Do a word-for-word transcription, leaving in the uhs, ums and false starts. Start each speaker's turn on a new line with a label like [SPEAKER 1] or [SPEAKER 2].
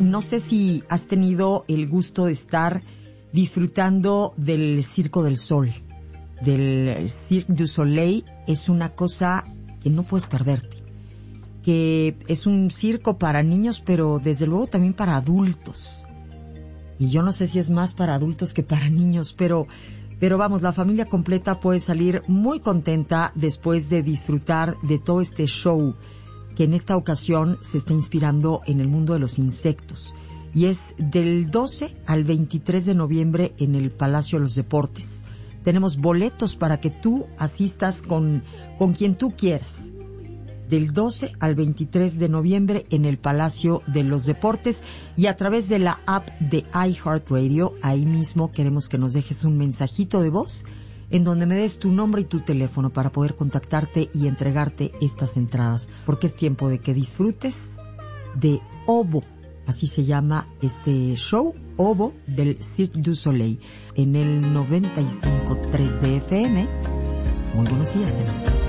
[SPEAKER 1] no sé si has tenido el gusto de estar disfrutando del Circo del Sol, del Cirque du Soleil. Es una cosa que no puedes perderte, que es un circo para niños, pero desde luego también para adultos. Y yo no sé si es más para adultos que para niños, pero, pero vamos, la familia completa puede salir muy contenta después de disfrutar de todo este show que en esta ocasión se está inspirando en el mundo de los insectos. Y es del doce al veintitrés de noviembre en el Palacio de los Deportes. Tenemos boletos para que tú asistas con, con quien tú quieras. Del doce al veintitrés de noviembre en el Palacio de los Deportes y a través de la app de iHeartRadio. Ahí mismo queremos que nos dejes un mensajito de voz en donde me des tu nombre y tu teléfono para poder contactarte y entregarte estas entradas, porque es tiempo de que disfrutes de Obo. Así se llama este show, Obo, del Cirque du Soleil, en el noventa y cinco punto tres de F M. Muy buenos días, Ana.